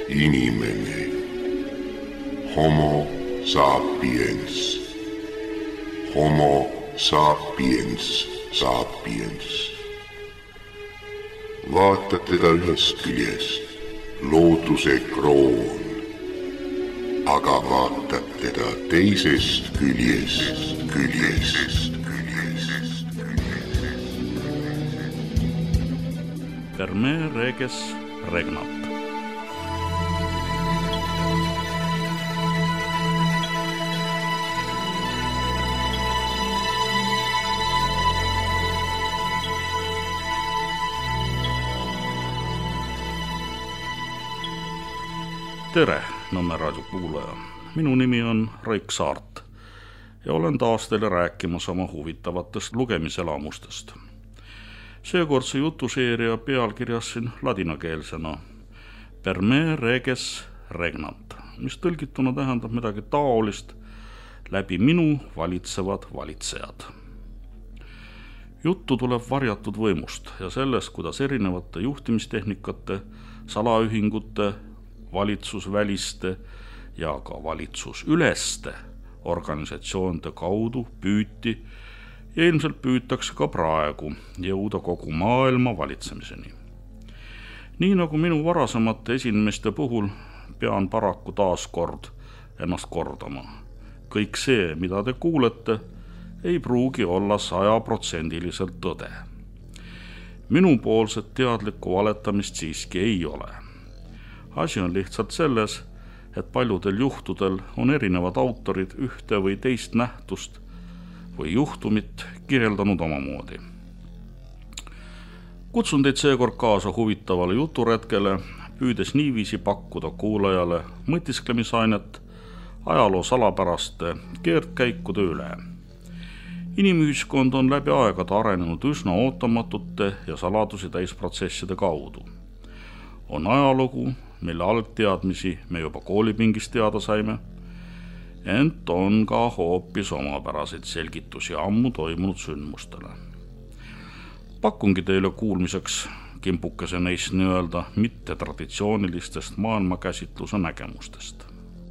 inimene. Homo sapiens. Homo sapiens sapiens. Vaatad teda ühest küljest, looduse kroon, aga vaatad teda teisest küljest. Per me reges regnat. Tere, Nõmme raadio kuulaja. Minu nimi on Raik Saart ja olen taas teile rääkimas oma huvitavatest lugemiselamustest. Seekordse jutuseeria pealkirjasin ladinakeelsena Per me reges regnat, mis tõlgituna tähendab midagi taolist: läbi minu valitsevad valitsejad. Juttu tuleb varjatud võimust ja sellest, kuidas erinevate juhtimistehnikate, salaühingute, valitsusväliste ja ka valitsusüleste organisatsioonide kaudu püüti ja ilmselt püütakse ka praegu jõuda kogu maailma valitsemiseni. Nii nagu minu varasemate esinemiste puhul, pean paraku taas kord ennast kordama. Kõik see, mida te kuulete, ei pruugi olla 100% tõde. Minupoolset teadlikku valetamist siiski ei ole. Asi on lihtsalt selles, et paljudel juhtudel on erinevad autorid ühte või teist nähtust või juhtumit kirjeldanud omamoodi. Kutsun teid seekord kaasa huvitavale juturetkele, püüdes niiviisi pakkuda kuulajale mõtisklemisainet ajaloo salapäraste keerdkäikude üle. Inimühiskond on läbi aegade arenenud üsna ootamatute ja saladusi täisprotsesside kaudu. On ajalugu, mille algteadmisi me juba koolipingis teada saime, ent on ka hoopis omapäraseid selgitusi ammu toimunud sündmustele. Pakungi teile kuulmiseks kimpukese neist nii-öelda mittetraditsioonilistest maailmakäsitluse nägemustest.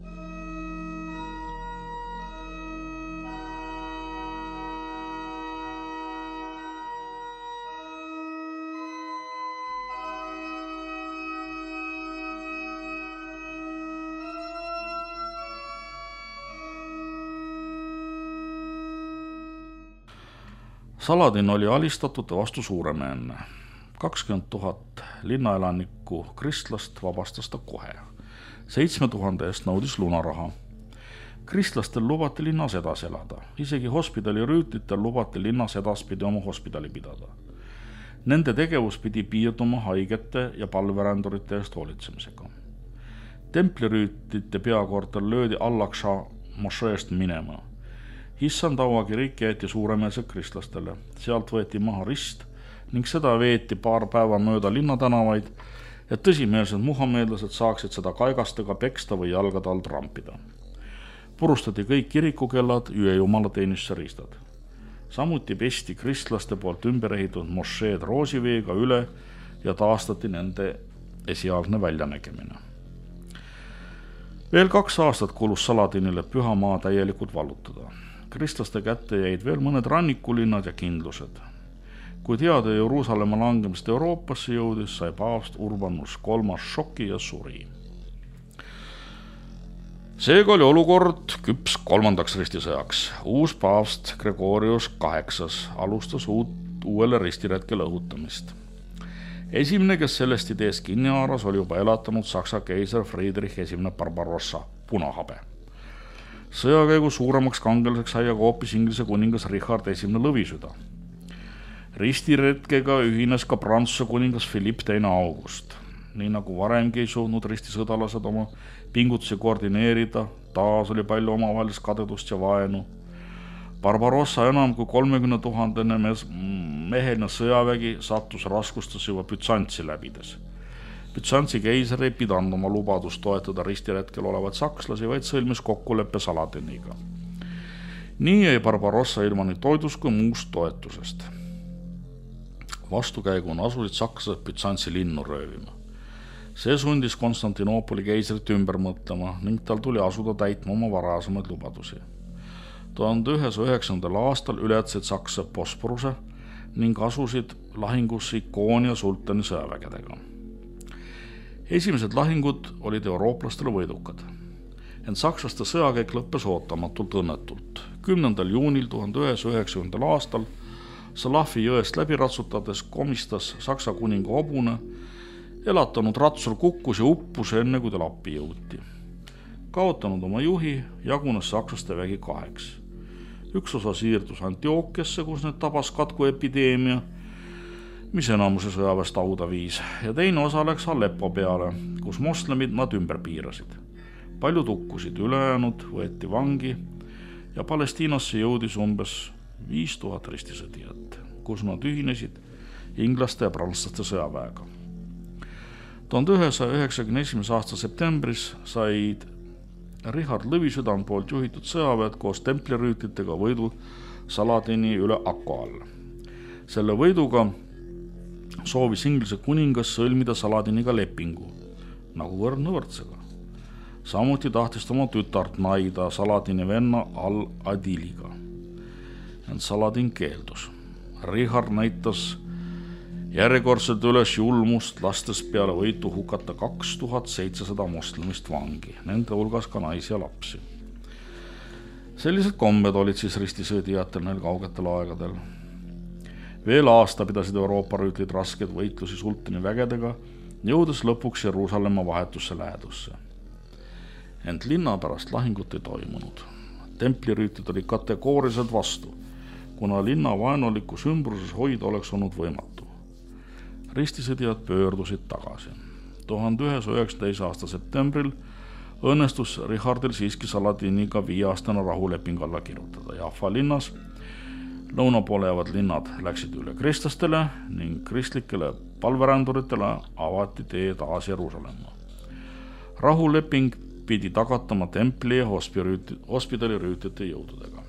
Saladin oli alistatute vastu suuremeelne. 20 000 linnaelanikku kristlast vabastas ta kohe. 7000 eest nõudis lunaraha. Kristlastel lubati linnas edasi elada. Isegi hospidalirüütlitel lubati linnas edaspidi oma hospidali pidada. Nende tegevus pidi piirduma haigete ja palverändurite eest hoolitsemisega. Templirüütlite peakorter löödi Al-Aqsa mošeest minema. Issandava kirik jäeti suuremeelsed kristlastele. Sealt võeti maha rist ning seda veeti paar päeva mööda linnatänavaid, et tõsimeelsed muhameedlased saaksid seda kaigastega peksta või jalgade all trampida. Purustati kõik kirikukellad, jumalateenistusse riistad. Samuti pesti kristlaste poolt ümber ehitatud mošeed roosiveega üle ja taastati nende esialgne väljanägemine. Veel 2 aastat kulus Saladinile pühamaa täielikult vallutada. Kristlaste kätte jäid veel mõned rannikulinnad ja kindlused. Kui teada Jeruusalemma langemist Euroopasse jõudis, sai paavst Urbanus III šoki ja suri. Seega oli olukord küps 3. ristisõjaks. Uus paavst Gregorius VIII alustas uuele ristiretkel õhutamist. Esimene, kes sellest ideest kinni haaras, oli juba elatanud Saksa keiser Friedrich I Barbarossa, punahabe. Sõjakäigu suuremaks kangelaseks sai aga hoopis Inglise kuningas Richard I Lõvisüda. Ristiretkega ühines ka Prantsuse kuningas Philippe II August. Nii nagu varemgi ei suutnud ristisõdalased oma pingutusi koordineerida, taas oli palju omavahelist kadedust ja vaenu. Barbarossa enam kui 30 000 meheline sõjavägi sattus raskustes juba Bütsantsi läbides. Bütsantsi keiser ei pidanud oma lubadust toetada ristiretkel olevaid sakslasi, vaid sõlmis kokkuleppe Saladiniga. Nii jäi Barbarossa ilma nii toidust kui muust toetusest. Vastukäiguna asusid sakslased Bütsantsi linnu röövima. See sundis Konstantinoopoli keisrit ümber mõtlema ning tal tuli asuda täitma oma varasemaid lubadusi. 1109. aastal ületasid Saksa Bosporuse ning asusid lahingusse Ikoonia sultani sõjavägedega. Esimesed lahingud olid eurooplastele võidukad, ent sakslaste sõjakäik lõppes ootamatult õnnetult. 10. juunil 1990. aastal Salafi jõest läbi ratsutades komistas Saksa kuninga hobune, elatanud ratsur kukkus ja uppus enne, kui tal appi jõuti. Kaotanud oma juhi, jagunes sakslaste vägi 2. Üks osa siirdus Antiookiasse, kus need tabas katkuepideemia, mis enamuse sõjaväest hauda viis, ja teine osa läks Aleppo peale, kus moslemid nad ümber piirasid. Paljud hukkusid, ülejäänud võeti vangi ja Palestiinasse jõudis umbes 5000 ristisõdijat, kus nad ühinesid inglaste ja prantslaste sõjaväega. 1991. aasta septembris said Richard Lõvisüdam poolt juhitud sõjaväed koos templirüütitega võidu Saladini üle Akko all. Selle võiduga soovis Inglise kuningas sõlmida Saladiniga lepingu, nagu võrdne võrdsega. Samuti tahtis oma tütart naida Saladini venna Al-Adiliga. Ent Saladin keeldus. Richard näitas järjekordselt üles julmust, lastes peale võitu hukata 2700 moslemist vangi, nende hulgas ka naisi ja lapsi. Sellised kombed olid siis ristisõdijatel neil kaugetel aegadel. Veel aasta pidasid Euroopa rüütlid raskeid võitlusi sultani vägedega, jõudes lõpuks Jeruusalemma vahetusse lähedusse. Ent linna pärast lahingut ei toimunud. Templirüütlid olid kategooriliselt vastu, kuna linna vaenulikus ümbruses hoida oleks olnud võimatu. Ristisõdijad pöördusid tagasi. 1119. aasta septembril õnnestus Richardil siiski Saladiniga 5-aastane rahuleping alla kirjutada. Jaffa linnas lõuna poole jäävad linnad läksid üle kristlastele ning kristlikele palveränduritele avati tee taas Jeruusalemma. Rahuleping pidi tagatama templi ja hospidali rüütlite jõududega.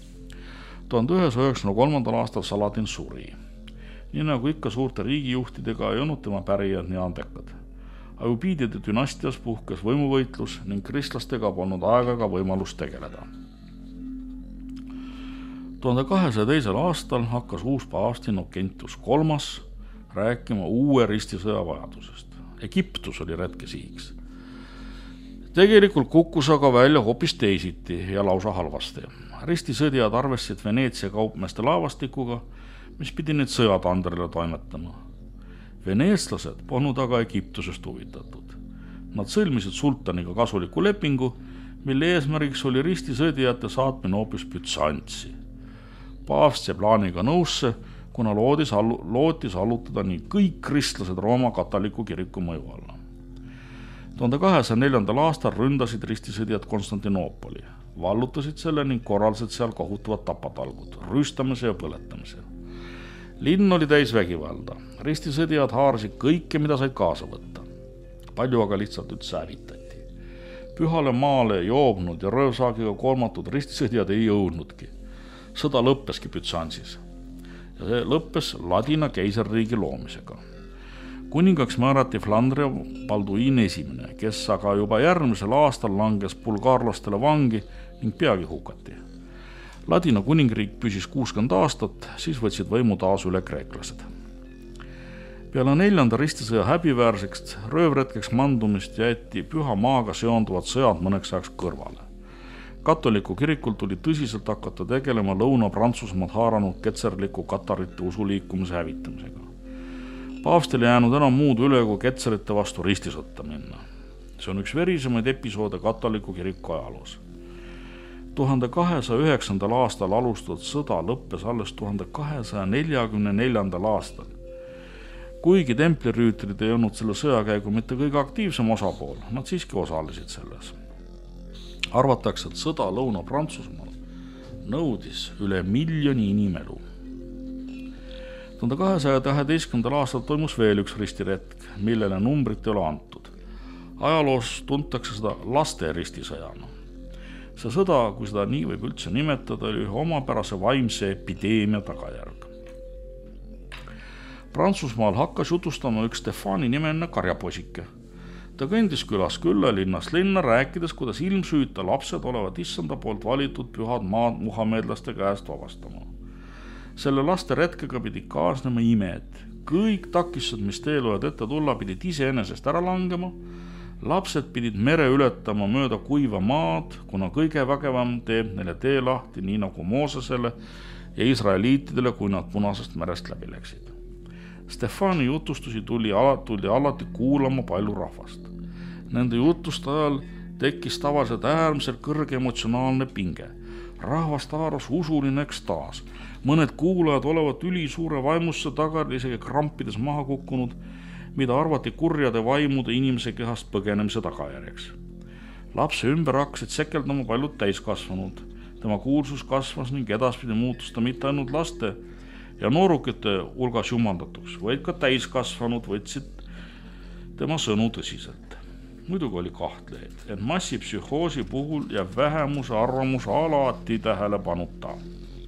1993. aastal Saladin suri. Nii nagu ikka suurte riigijuhtidega ei olnud tema pärijad nii andekad. Ajubiidide dünastias puhkes võimuvõitlus ning kristlastega polnud aega ega võimalust tegeleda. 1202. aastal hakkas uus paavst Innocentius III rääkima uue ristisõja vajadusest. Egiptus oli retkesihiks. Tegelikult kukkus aga välja hoopis teisiti ja lausa halvasti. Ristisõdijad arvestasid Veneetsia kaupmeeste laevastikuga, mis pidi need sõjatandrile toimetama. Veneetslased polnud aga Egiptusest huvitatud. Nad sõlmisid sultaniga kasuliku lepingu, mille eesmärgiks oli ristisõdijate saatmine hoopis Bütsantsi. Paavst jäi plaaniga nõusse, kuna lootis allutada nii kõik kristlased Rooma katoliku kiriku mõju alla. 1204. aastal ründasid ristisõdijad Konstantinoopoli, vallutasid selle ning korraldasid seal kohutavad tapatalgud, rüüstamise ja põletamise. Linn oli täis vägivalda. Ristisõdijad haarasid kõike, mida said kaasa võtta. Palju aga lihtsalt üldse hävitati. Pühale maale joobnud ja röövsaagiga kolmatud ristisõdijad ei jõudnudki. Sõda lõppeski Bütsantsis ja see lõppes Ladina keisarriigi loomisega. Kuningaks määrati Flandria Balduin I, kes aga juba järgmisel aastal langes bulgaarlastele vangi ning peagi hukati. Ladina kuningriik püsis 60 aastat, siis võtsid võimu taas üle kreeklased. Peale 4. ristisõja häbiväärseks röövretkeks mandumist jäeti püha maaga seonduvad sõjad mõneks ajaks kõrvale. Katoliku kirikul tuli tõsiselt hakata tegelema Lõuna-Prantsusmaad haaranud ketserliku katarite usuliikumise hävitamisega. Paavstil jäänud enam muud üle kui ketserite vastu ristisõtta minna. See on üks verisemaid episoode katoliku kiriku ajaloos. 1209. aastal alustatud sõda lõppes alles 1244. aastal. Kuigi templirüütrid ei olnud selle sõjakäigu mitte kõige aktiivsem osapool, nad siiski osalesid selles. Arvatakse, et sõda Lõuna-Prantsusmaal nõudis üle 1 miljoni inimelu. 1212. aastal toimus veel üks ristiretk, millele numbrit ei ole antud. Ajaloos tuntakse seda laste ristisõjana. See sõda, kui seda nii võib üldse nimetada, oli ühe omapärase vaimse epideemia tagajärg. Prantsusmaal hakkas jutustama üks Stefani nimeline karjaposike. Ta kõndis külast külla, linnast linna, rääkides, kuidas ilmsüüta lapsed olevat issanda poolt valitud pühad maad muhamedlaste käest vabastama. Selle laste retkega pidi kaasnema imed. Kõik takistused, mis teel võivad ette tulla, pidid iseenesest ära langema. Lapsed pidid mere ületama mööda kuiva maad, kuna kõige vägevam teeb neile tee lahti, nii nagu Moosesele ja israeliitidele, kui nad Punasest merest läbi läksid. Stefani jutustusi tuli alati kuulama palju rahvast. Nende jutuste ajal tekkis tavaliselt äärmiselt kõrge emotsionaalne pinge. Rahvast haaras usuline ekstaas. Mõned kuulajad olevat ülisuure vaimusse tagari isegi krampides maha kukkunud, mida arvati kurjade vaimude inimese kehast põgenemise tagajärjeks. Lapse ümber hakkasid sekeldama paljud täiskasvanud. Tema kuulsus kasvas ning edaspidi muutus ta mitte ainult laste ja noorukite hulgas jumaldatuks, vaid ka täiskasvanud võtsid tema sõnu tõsiselt. Muidugi oli kahtlejaid, et massipsühhoosi puhul jääb vähemuse arvamus alati tähelepanuta.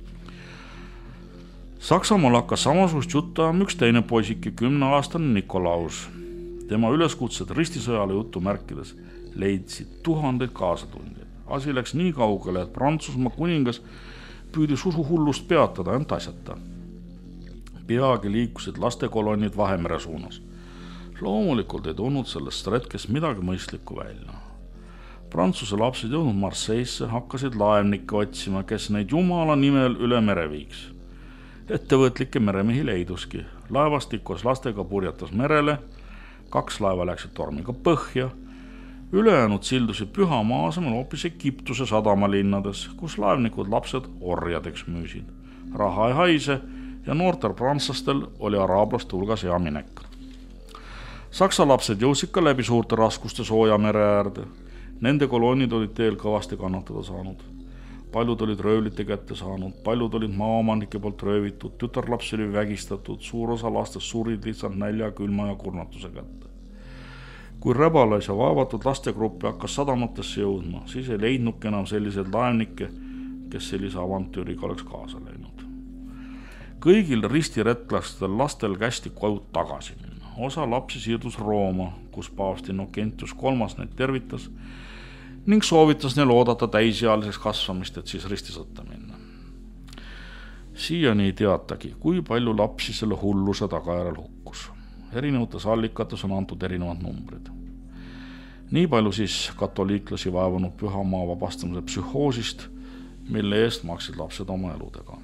Saksamaal hakkas samasugust juttu ajama üks teine poisike, 10-aastane Nikolaus. Tema üleskutsed ristisõjale jutu märkides leidsid tuhandeid kaasatundjaid. Asi läks nii kaugele, et Prantsusmaa kuningas püüdis usuhullust peatada, ent asjata. Peagi liikusid lastekolonnid Vahemere suunas. Loomulikult ei tulnud sellest retkest midagi mõistlikku välja. Prantsuse lapsed jõudnud Marseille'sse, hakkasid laevnikke otsima, kes neid jumala nimel üle mere viiks. Ettevõtlikke meremehi leiduski. Laevastik koos lastega purjetas merele, 2 laeva läksid tormiga põhja, ülejäänud sildusid Püha maa asemel hoopis Egiptuse sadamalinnades, kus laevnikud lapsed orjadeks müüsid. Raha ei haise ja noortel prantslastel oli araablaste hulgas hea minek. Saksa lapsed jõudsid ka läbi suurte raskuste sooja mere äärde. Nende kolonnid olid teel kõvasti kannatada saanud. Paljud olid röövlite kätte saanud, paljud olid maaomanike poolt röövitud, tütarlapsi oli vägistatud, suur osa lastest surid lihtsalt nälja, külma ja kurnatuse kätte. Kui rebales ja vaevatud lastegruppi hakkas sadamatesse jõudma, siis ei leidnudki enam selliseid laevnikke, kes sellise avantüüriga oleks kaasa läinud. Kõigil ristiretlastel lastel kästi koju tagasi minna. Osa lapsi siirdus Rooma, kus paavst Innocentius III neid tervitas ning soovitas neil oodata täisealiseks kasvamist, et siis ristisõtta minna. Siiani ei teatagi, kui palju lapsi selle hulluse tagajärjel hukkus. Erinevates allikates on antud erinevad numbrid. Nii palju siis katoliiklasi vaevanud Püha maa vabastamise psühhoosist, mille eest maksid lapsed oma eludega.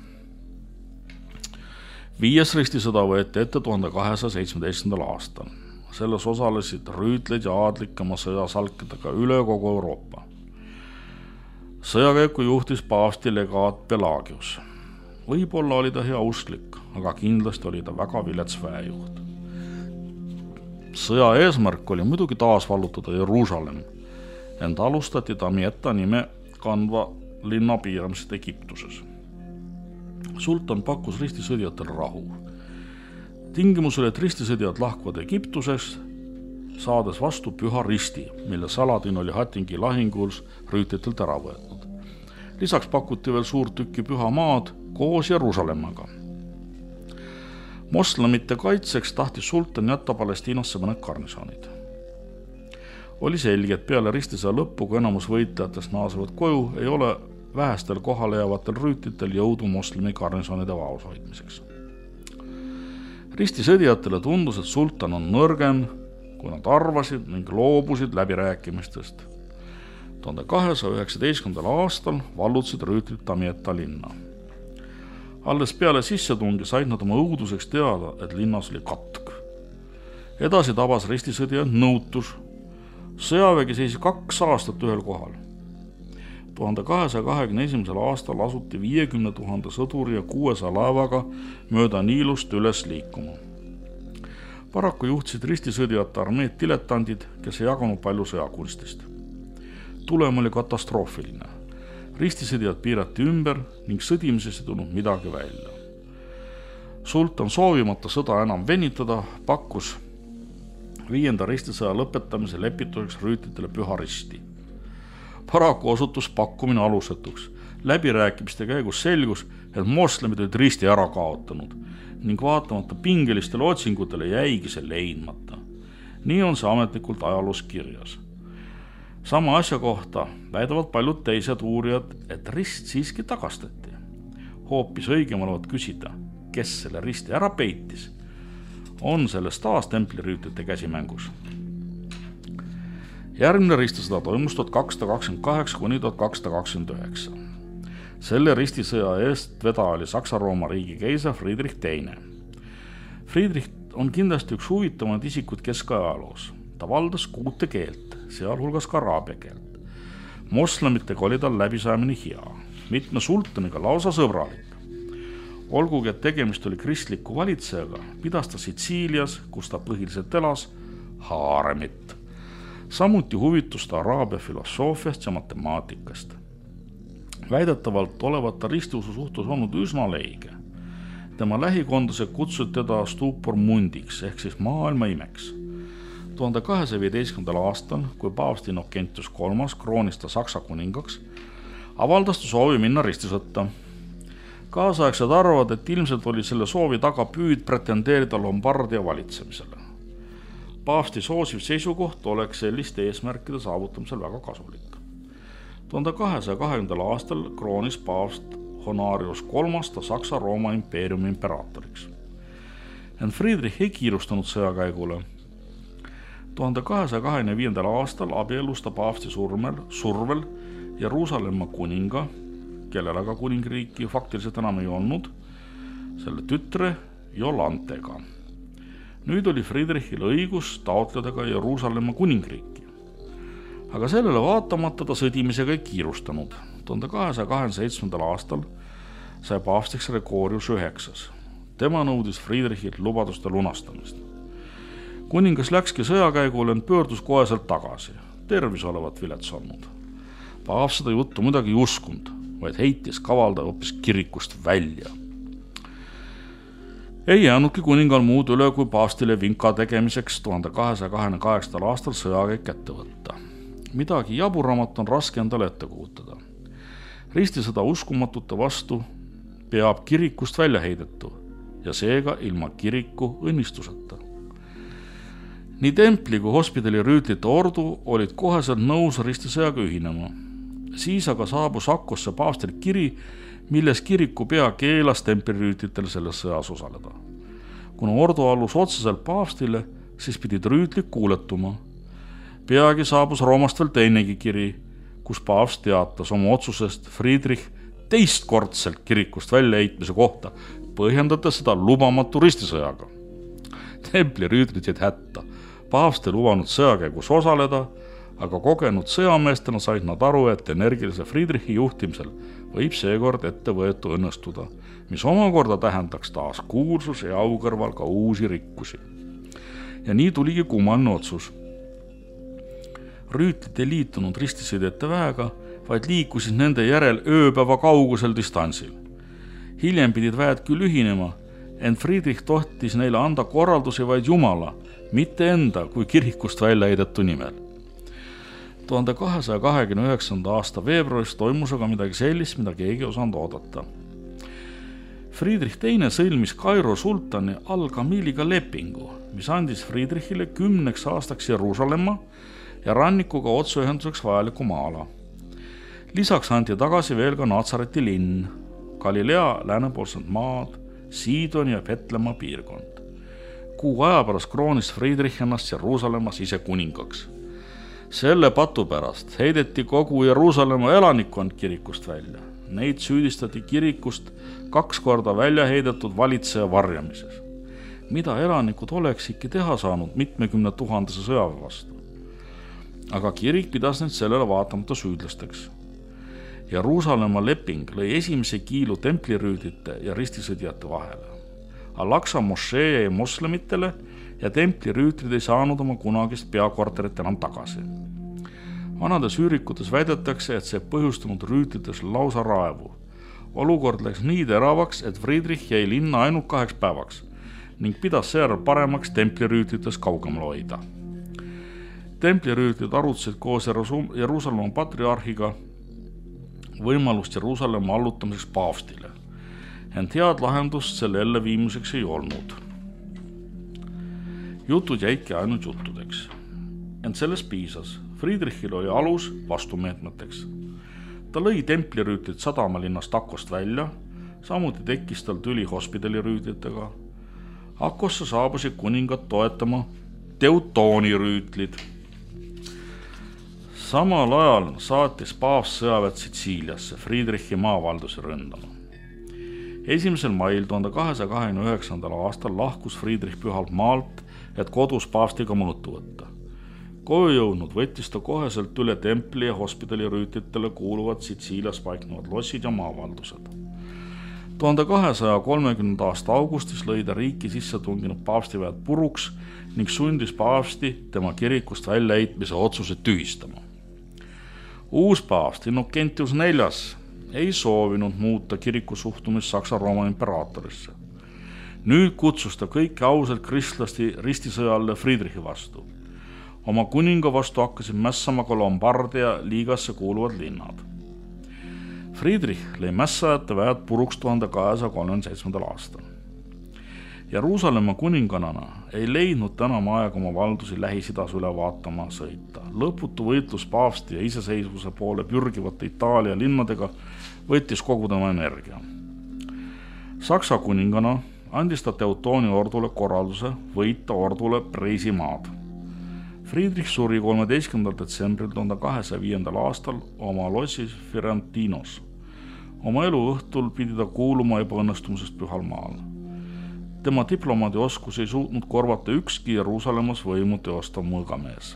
5. ristisõda võeti ette 1217. aastal. Selles osalesid rüütlid ja aadlik oma sõjasalkidega üle kogu Euroopa. Sõjakäiku juhtis paavsti legaat Pelagius. Võib-olla oli ta hea usklik, aga kindlasti oli ta väga vilets väejuht. Sõja eesmärk oli muidugi taas vallutada Jeruusalemm, ent alustati Damietta nime kandva linna piiramisest Egiptuses. Sultan pakkus ristisõdijatele rahu. Tingimus oli, et ristisõdijad lahkuvad Egiptusest, saades vastu püha risti, mille Saladin oli Hatingi lahinguls rüütitelt ära võetud. Lisaks pakuti veel suur tükki püha maad koos Jeruusalemmaga. Moslemite kaitseks tahtis sultan jätta Palestiinasse mõned garnisonid. Oli selge, et peale ristisõja lõppu, kui enamus võitlejatest naasevad koju, ei ole vähestel kohale jäävatel rüütitel jõudu moslemi garnisonide vaos hoidmiseks. Ristisõdijatele tundus, et sultan on nõrgem, kui nad arvasid ning loobusid läbirääkimistest. 1219. aastal vallutasid rüütrid Damietta linna. Alles peale sissetungi said nad oma õuduseks teada, et linnas oli katk. Edasi tabas ristisõdijad nõutus. Sõjavägi seisi 2 aastat ühel kohal. 1221. aastal asuti 50 000 sõduri ja 600 laevaga mööda Niilust üles liikuma. Paraku juhtisid ristisõdijate armeed diletandid, kes ei jaganud palju sõjakunstist. Tulem oli katastroofiline. Ristisõdijad piirati ümber ning sõdimisest ei tulnud midagi välja. Sultan soovimata sõda enam venitada, pakkus 5. ristisõja lõpetamise lepituseks rüütitele püha risti. Paraku osutus pakkumine alusetuks. Läbirääkimiste käigus selgus, et moslemid olid risti ära kaotanud ning vaatamata pingelistele otsingutele jäigi see leidmata. Nii on see ametlikult ajaloos kirjas. Sama asja kohta väidavad paljud teised uurijad, et rist siiski tagastati. Hoopis õigem olevat küsida, kes selle risti ära peitis, on selles taas templirüütlite käsimängus. Järgmine ristisõda toimus 1228 kuni 1229. Selle ristisõja eestveda oli Saksa-Rooma riigi keiser Friedrich II. Friedrich on kindlasti üks huvitavamaid isikud keskajaloos. Ta valdas 6 keelt, sealhulgas ka araabia keelt. Moslemitega oli tal läbisaamine hea, mitme sultaniga lausa sõbralik. Olgugi, et tegemist oli kristliku valitsejaga, pidas ta Sitsiilias, kus ta põhiliselt elas, haaremit. Samuti huvitus ta araabia filosoofiast ja matemaatikast. Väidetavalt olevat ta ristiusu suhtes olnud üsna leige. Tema lähikondlased kutsusid teda stupor mundiks ehk siis maailma imeks. 1215. aastal, kui paavst Innocentius III kroonis ta Saksa kuningaks, avaldas ta soovi minna ristisõtta. Kaasaegsed arvavad, et ilmselt oli selle soovi taga püüd pretendeerida Lombardia valitsemisele. Paavsti soosiv seisukoht oleks selliste eesmärkide saavutamisel väga kasulik. 1220. aastal kroonis paavst Honorius III ta Saksa-Rooma impeeriumi imperaatoriks. Ent Friedrich ei kiirustanud sõjakäigule. 1225. aastal abiellus ta paavsti survel Jeruusalemma kuninga, kellel aga kuningriiki faktiliselt enam ei olnud, selle tütre Jolantega. Nüüd oli Friedrichil õigus taotleda ka Jeruusalemma kuningriiki. Aga sellele vaatamata ta sõdimisega ei kiirustanud. 1227. aastal sai paavstiks Gregorius IX. Tema nõudis Friedrichilt lubaduste lunastamist. Kuningas läkski sõjakäigule, ent pöördus koheselt tagasi. Tervis olevat vilets olnud. Paavst seda juttu muidugi ei uskunud, vaid heitis kavalda hoopis kirikust välja. Ei jäänudki kuningal muud üle, kui paavstile vinka tegemiseks 1228. aastal sõjakäik ette võtta. Midagi jaburamat on raske endale ette kujutada. Ristisõda uskumatute vastu peab kirikust välja heidetu ja seega ilma kiriku õnnistuseta. Nii templi kui hospidali rüütlite ordu olid koheselt nõus ristisõjaga ühinema. Siis aga saabus Akkosse paavstil kiri, milles kiriku pea keelas templirüütlitel selles sõjas osaleda. Kuna ordu allus otseselt paavstile, siis pidid rüütlid kuuletuma. Peagi saabus Roomast veel teinegi kiri, kus paavst teatas oma otsusest Friedrich teistkordselt kirikust väljaheitmise kohta, põhjendades seda lubamatu ristisõjaga. Templirüütlid jäid hätta. Paavst ei lubanud sõjakäigus osaleda, aga kogenud sõjameestena said nad aru, et energilise Friedrichi juhtimisel võib seekord ettevõetu õnnestuda, mis omakorda tähendaks taas kuulsuse ja au kõrval ka uusi rikkusi. Ja nii tuligi kummaline otsus. Rüütlid ei liitunud ristisõidjate väega, vaid liikusid nende järel ööpäeva kaugusel distantsil. Hiljem pidid väed küll ühinema, ent Friedrich tohtis neile anda korraldusi vaid Jumala, mitte enda kui kirikust välja heidetu nimel. 1229. aasta veebruaris toimus aga midagi sellist, mida keegi osanud oodata. Friedrich II sõlmis Kairo sultani Al-Kamiliga lepingu, mis andis Friedrichile 10 aastaks Jeruusalemma ja rannikuga otseühenduseks vajaliku maala. Lisaks anti tagasi veel ka Natsareti linn, Galilea läänepoolsed maad, Siidoni ja Petlemma piirkond. Kuu aja pärast kroonis Friedrich ennast Jeruusalemmas ise kuningaks. Selle patu pärast heideti kogu Jeruusalemma elanikkond kirikust välja. Neid süüdistati kirikust 2 korda välja heidetud valitseja varjamises. Mida elanikud oleks ikka teha saanud 70 000 sõjaväe vastu? Aga kirik pidas neid sellele vaatamata süüdlasteks. Jeruusalemma leping lõi esimese kiilu templirüüdlite ja ristisõdjate vahele. Al-Aqsa mošee jäi moslemitele ja templirüütlid ei saanud oma kunagist peakorterit enam tagasi. Vanades üürikutes väidetakse, et see põhjustanud rüütlites lausa raevu. Olukord läks nii teravaks, et Friedrich jäi linna ainult 2 päevaks ning pidas seejärel paremaks templirüütlites kaugemal hoida. Templirüütlid arutasid koos Jeruusalemma patriarhiga võimalust Jeruusalemma allutamiseks paavstile, ent head lahendust selle elleviimiseks ei olnud. Jutud jäidki ainult juttudeks. Ent sellest piisas. Friedrichil oli alus vastumeetmeteks. Ta lõi templirüütlid sadamalinnast Akkost välja, samuti tekkis tal tüli hospidalirüütlitega. Akkosse saabusid kuningad toetama teutoonirüütlid. Samal ajal saatis paavst sõjaväed Sitsiiliasse Friedrichi maavaldusi ründama. 1. mail 1229. aastal lahkus Friedrich Pühalt maalt, et kodus paavstiga mõõtu võtta. Koju jõudnud võttis ta koheselt üle templi ja hospidalirüütlitele kuuluvad Sitsiilias paiknevad lossid ja maavaldused. 1230. aasta augustis lõi ta riiki sisse tunginud paavstiväed puruks ning sundis paavsti tema kirikust väljaheitmise otsuse tühistama. Uus paavst Innocentius IV ei soovinud muuta kiriku suhtumist Saksa-Rooma imperaatorisse. Nüüd kutsus ta kõiki ausalt kristlasti ristisõjalle Friedrichi vastu. Oma kuninga vastu hakkasid mässama ka Lombardia liigasse kuuluvad linnad. Friedrich lõi mässajate väed puruks 1237. aastal. Jeruusalemma kuninganana ei leidnud enam aega oma valdusi Lähis-Idas üle vaatama sõita. Lõputu võitlus paavsti ja iseseisvuse poole pürgivate Itaalia linnadega võttis kogu tema energia. Saksa kuningana andis ta Teutooni ordule korralduse võita ordule Preisimaad. Friedrich suri 13. detsembril 1205. aastal oma lossis Firentinos. Oma elu õhtul pidi ta kuuluma ebaõnnestumisest Pühal maal. Tema diplomaadi oskus ei suutnud korvata ükski Jeruusalemmas võimu teostav mõõgamees.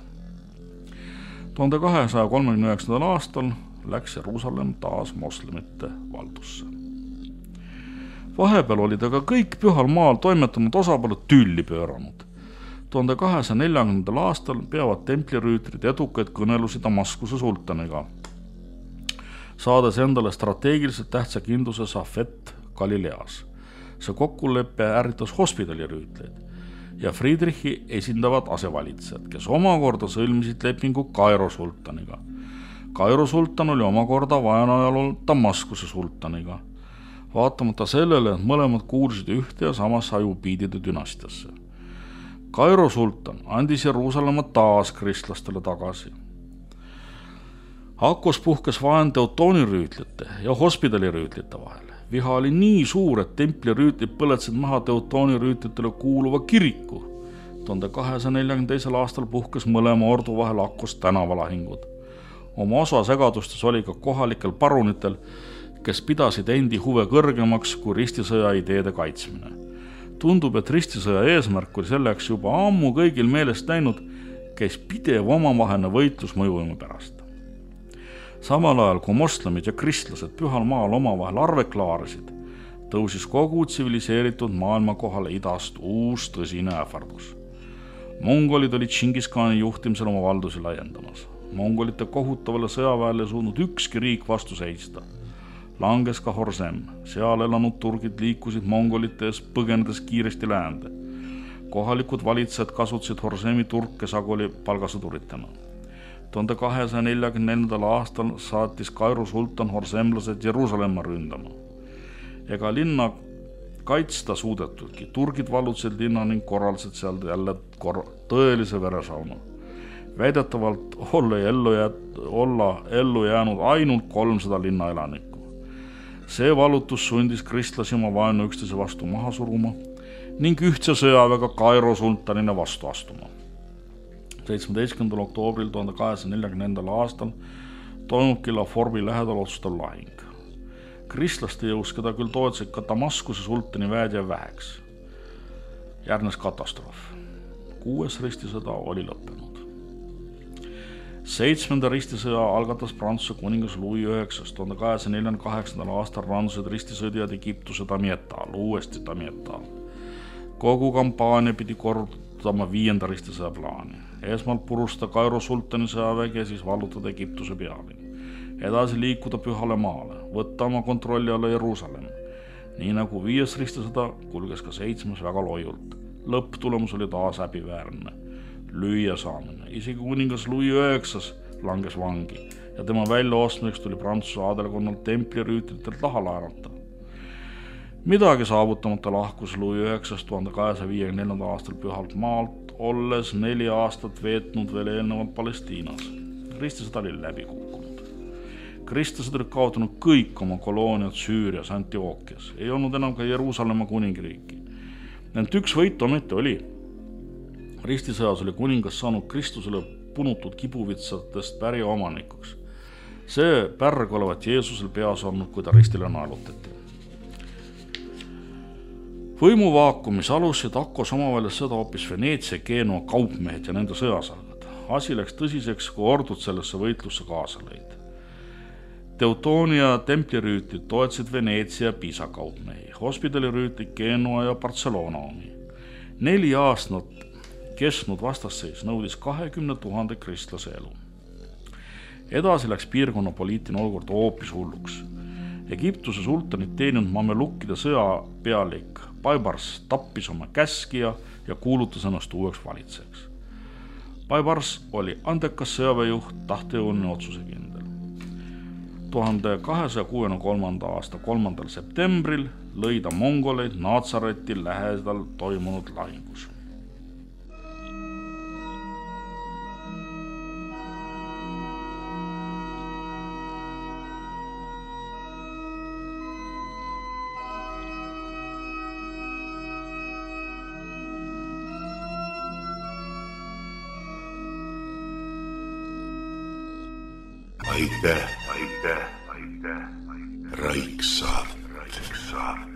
1239. aastal läks Jeruusalemm taas moslemite valdusse. Vahepeal oli ta ka kõik Pühal maal toimetanud osapooled tülli pööranud. 1240. aastal peavad templirüütrid edukaid kõnelusi Damaskuse sultaniga, saades endale strateegiliselt tähtsa kindluse Safet Galileas. See kokkulepe ärritas hospidalirüütleid ja Friedrichi esindavad asevalitsejad, kes omakorda sõlmisid lepingu Kairo sultaniga. Kairo sultan oli omakorda vaenajal Damaskuse sultaniga, vaatamata sellele, et mõlemad kuulsid ühte ja samas ajubiidide dünastiasse. Kairo sultan andis Jeruusalemma taas kristlastele tagasi. Akos puhkes vaen teutoonirüütlite ja hospidalirüütlite vahel. Viha oli nii suur, et templirüütlid põletsid maha teutoonirüütlitele kuuluva kiriku. 1242. aastal puhkes mõlema ordu vahel Akos tänavalahingud. Oma osa segadustes oli ka kohalikel parunitel, kes pidasid endi huve kõrgemaks kui ristisõja ideede kaitsmine. Tundub, et ristisõja eesmärk oli selleks juba ammu kõigil meelest läinud, käis pidev omavaheline võitlus mõjuvõimu pärast. Samal ajal, kui moslemid ja kristlased Pühal maal omavahel arve klaarisid, tõusis kogu tsiviliseeritud maailma kohale idast uus tõsine ähvardus. Mongolid olid Tšingiskhaani juhtimisel oma valdusi laiendamas. Mongolite kohutavale sõjaväele ei suutnud ükski riik vastu seista. Langes ka Horsem, seal elanud turgid liikusid mongolite ees põgenedes kiiresti läände. Kohalikud valitsejad kasutasid Horsemi turke sagoli palgasõduritena. 1244. aastal saatis Kairo sultan horsemlased Jeruusalemma ründama. Ega linna kaitsta suudetudki. Turgid vallutasid linna ning korraldasid seal jälle tõelise veresauna. Väidetavalt olla ellu jäänud ainult 300 linna elanikku. See vallutus sundis kristlasi oma vaenu üksteise vastu maha suruma ning ühtse sõjaväega Kairo sultanina vastu astuma. 17. oktoobril 1240. aastal toimubki Laforbi lähedal otsustav lahing. Kristlaste jõus, keda küll toetasid ka Damaskuse sultani väed ja väheks. Järgnes katastroof. 6. ristisõda oli lõppenud. 7. ristisõja algatas Prantsuse kuningas Louis IX. 1248. aastal randusid ristisõdijad Egiptuse Damietal, uuesti Damietal. Kogu kampaania pidi korrutama 5. ristisõja plaani. Esmalt purustada Kairo sultani sõjavägi ja siis vallutada Egiptuse pealinn. Edasi liikuda Pühale maale, võtta oma kontrolli alla Jeruusalemm. Nii nagu 5. ristisõda kulges ka 7. väga loiult. Lõpptulemus oli taas häbiväärne. Lüüa saamine. Isegi kuningas Louis IX langes vangi ja tema väljaostmiseks tuli Prantsuse aadelkonnal templirüütlitelt taha laenata. Midagi saavutamata lahkus Louis IX 1254. aastal Pühalt maalt, olles 4 aastat veetnud veel eelnevalt Palestiinas. Kristisõda oli läbi kukkunud. Kristlased olid kaotanud kõik oma kolooniad Süürias, Antiookias. Ei olnud enam ka Jeruusalemma kuningriiki. Ent üks võit ometi oli. Ristisõjas oli kuningas saanud Kristusele punutud kibuvitsatest päri omanikuks. See pärg olevat Jeesusel peas olnud, kui ta ristile naelutati. Võimuvaakumis alusid Akkos omavahelises sõda hoopis Veneetsia Genua kaupmehed ja nende sõjasalgad. Asi läks tõsiseks, kui ordud sellesse võitlusse kaasa lõid. Teutoonia templirüütid toetsid Veneetsia ja Pisa kaupmehi, hospidalirüütid Genua ja Barcelona omi. 4 aastat kestnud vastasseis nõudis 20 000 kristlase elu. Edasi läks piirkonna poliitiline olukord hoopis hulluks. Egiptuse sultanit teeninud mamelukkide sõjapealik Baibars tappis oma käskija ja kuulutas ennast uueks valitsejaks. Baibars oli andekas sõjaväejuht, tahtejõuline otsusekindel. 1263. aasta 3. septembril lõi ta mongoleid Natsareti lähedal toimunud lahingus. Aitäh, Raiksaart.